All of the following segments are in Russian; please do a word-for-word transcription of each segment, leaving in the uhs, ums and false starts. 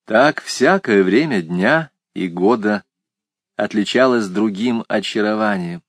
Так всякое время дня и года отличалось другим очарованием.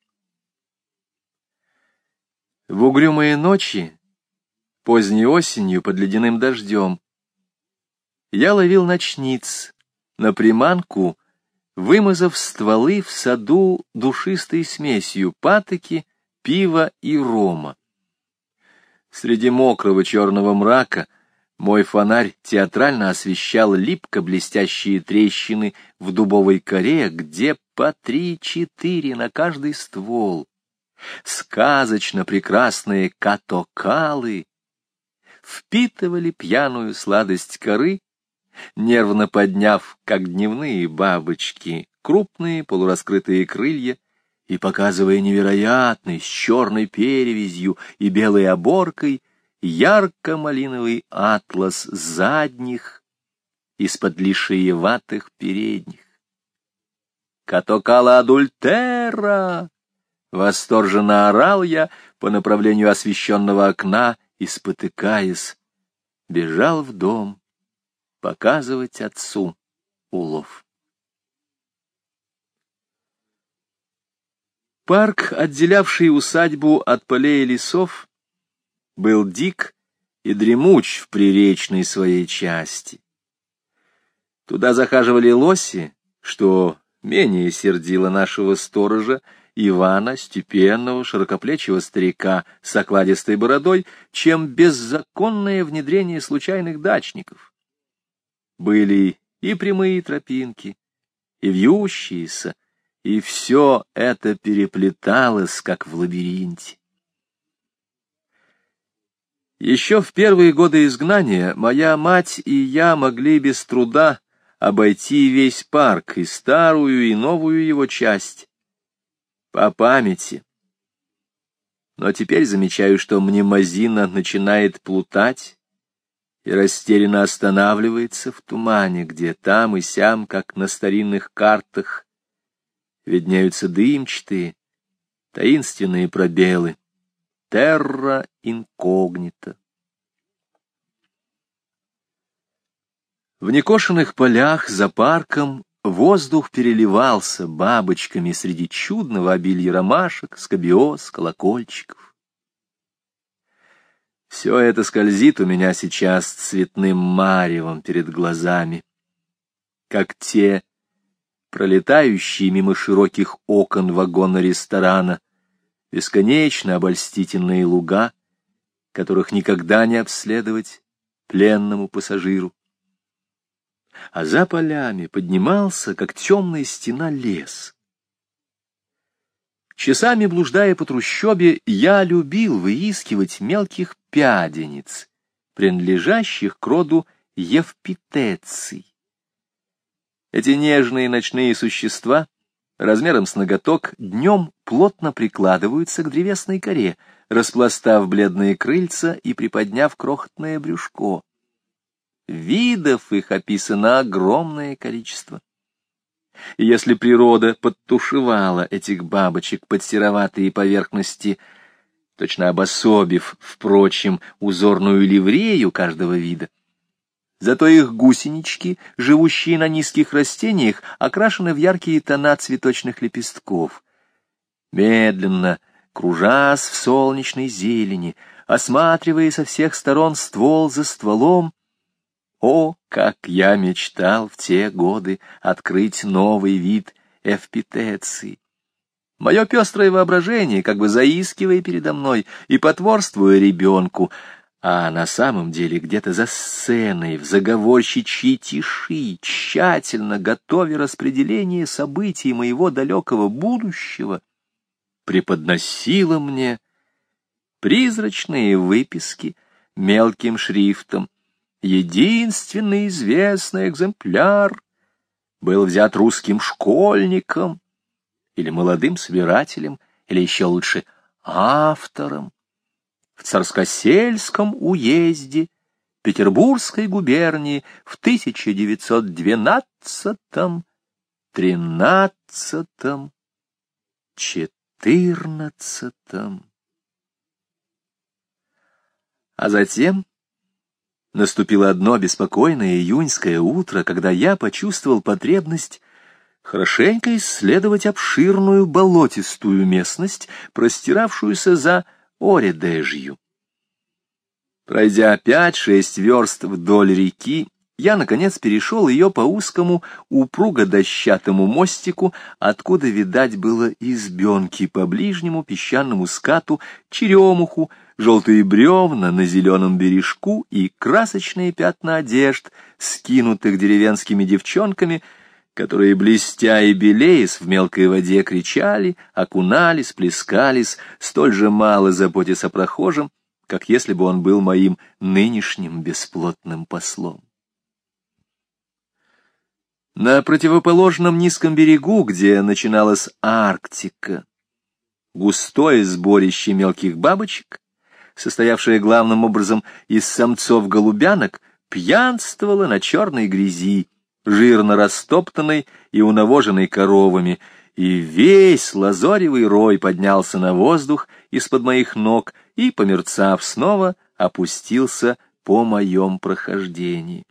В угрюмые ночи, поздней осенью под ледяным дождем, я ловил ночниц на приманку, вымазав стволы в саду душистой смесью патоки, пива и рома. Среди мокрого черного мрака мой фонарь театрально освещал липко-блестящие трещины в дубовой коре, где по три-четыре на каждый ствол. Сказочно прекрасные катокалы впитывали пьяную сладость коры, нервно подняв, как дневные бабочки, крупные полураскрытые крылья и показывая невероятный с черной перевязью и белой оборкой ярко-малиновый атлас задних из-под лишиеватых передних. «Катокала адультера!» — восторженно орал я по направлению освещенного окна и, спотыкаясь, бежал в дом показывать отцу улов. Парк, отделявший усадьбу от полей и лесов, был дик и дремуч в приречной своей части. Туда захаживали лоси, что менее сердило нашего сторожа, Ивана, степенного, широкоплечего старика с окладистой бородой, чем беззаконное внедрение случайных дачников. Были и прямые тропинки, и вьющиеся, и все это переплеталось, как в лабиринте. Еще в первые годы изгнания моя мать и я могли без труда обойти весь парк, и старую, и новую его часть, по памяти. Но теперь замечаю, что мнемозина начинает плутать и растерянно останавливается в тумане, где там и сям, как на старинных картах, виднеются дымчатые, таинственные пробелы. Терра инкогнита. В некошенных полях за парком воздух переливался бабочками среди чудного обилия ромашек, скабиоз, колокольчиков. Все это скользит у меня сейчас цветным маревом перед глазами, как те, пролетающие мимо широких окон вагона ресторана, бесконечно обольстительные луга, которых никогда не обследовать пленному пассажиру. А за полями поднимался, как темная стена, лес. Часами блуждая по трущобе, я любил выискивать мелких пядениц, принадлежащих к роду евпитеций. Эти нежные ночные существа, размером с ноготок, днем плотно прикладываются к древесной коре, распластав бледные крыльца и приподняв крохотное брюшко. Видов их описано огромное количество. И если природа подтушевала этих бабочек под сероватые поверхности, точно обособив, впрочем, узорную ливрею каждого вида, зато их гусенички, живущие на низких растениях, окрашены в яркие тона цветочных лепестков. Медленно, кружась в солнечной зелени, осматривая со всех сторон ствол за стволом, о, как я мечтал в те годы открыть новый вид эвпитеции! Мое пестрое воображение, как бы заискивая передо мной и потворствуя ребенку, а на самом деле где-то за сценой, в заговорщичьей тиши, тщательно готовя распределение событий моего далекого будущего, преподносило мне призрачные выписки мелким шрифтом. Единственный известный экземпляр был взят русским школьником или молодым собирателем, или еще лучше автором в Царскосельском уезде Петербургской губернии в тысяча девятьсот двенадцатом, тринадцатом, четырнадцатом. А затем Наступило одно беспокойное июньское утро, когда я почувствовал потребность хорошенько исследовать обширную болотистую местность, простиравшуюся за Оредежью. Пройдя пять-шесть верст вдоль реки, я, наконец, перешел ее по узкому, упруго-дощатому мостику, откуда видать было избенки по ближнему песчаному скату, черемуху, желтые бревна на зеленом бережку и красочные пятна одежд, скинутых деревенскими девчонками, которые, блестя и белеясь в мелкой воде, кричали, окунались, плескались, столь же мало заботясь о прохожем, как если бы он был моим нынешним бесплотным послом. На противоположном низком берегу, где начиналась Арктика, густое сборище мелких бабочек, состоявшее главным образом из самцов-голубянок, пьянствовало на черной грязи, жирно растоптанной и унавоженной коровами, и весь лазоревый рой поднялся на воздух из-под моих ног и, померцав снова, опустился по моем прохождении.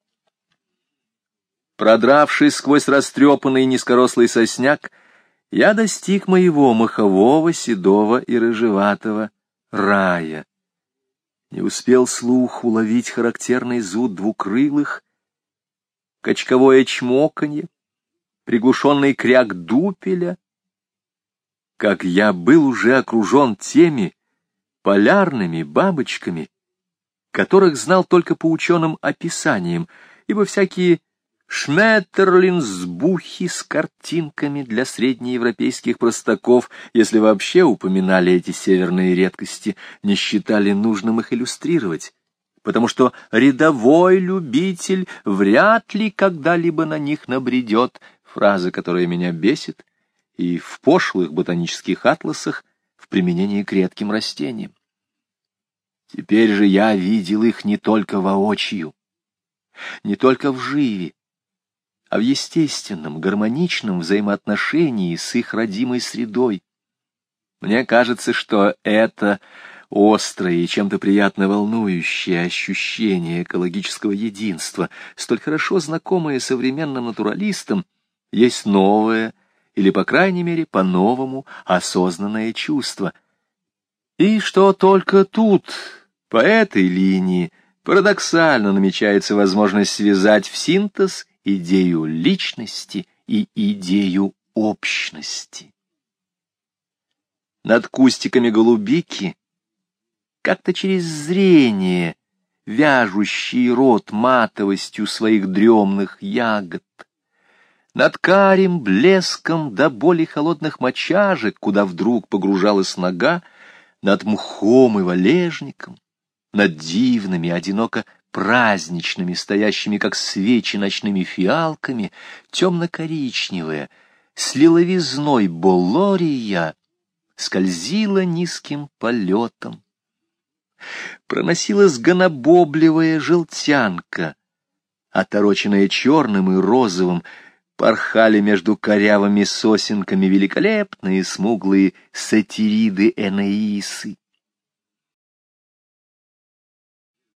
Продравшись сквозь растрепанный низкорослый сосняк, я достиг моего махового, седого и рыжеватого рая. Не успел слух уловить характерный зуд двукрылых, качковое чмоканье, приглушенный кряк дупеля, как я был уже окружен теми полярными бабочками, которых знал только по ученым описаниям, ибо всякие шметерлинсбухи с картинками для среднеевропейских простаков, если вообще упоминали эти северные редкости, не считали нужным их иллюстрировать, потому что рядовой любитель вряд ли когда-либо на них набредет, фраза, которая меня бесит, и в пошлых ботанических атласах в применении к редким растениям. Теперь же я видел их не только воочию, не только вживе, а в естественном, гармоничном взаимоотношении с их родимой средой. Мне кажется, что это острое и чем-то приятно волнующее ощущение экологического единства, столь хорошо знакомое современным натуралистам, есть новое, или, по крайней мере, по-новому осознанное чувство. И что только тут, по этой линии, парадоксально намечается возможность связать в синтез идею личности и идею общности. Над кустиками голубики, как-то через зрение, вяжущий рот матовостью своих дремных ягод, над карим блеском до боли холодных мочажек, куда вдруг погружалась нога, над мхом и валежником, над дивными, одиноко праздничными, стоящими, как свечи, ночными фиалками, темно-коричневая, с лиловизной болория скользила низким полетом. Проносилась гонобобливая желтянка, отороченная черным и розовым, порхали между корявыми сосенками великолепные смуглые сатириды Энеисы.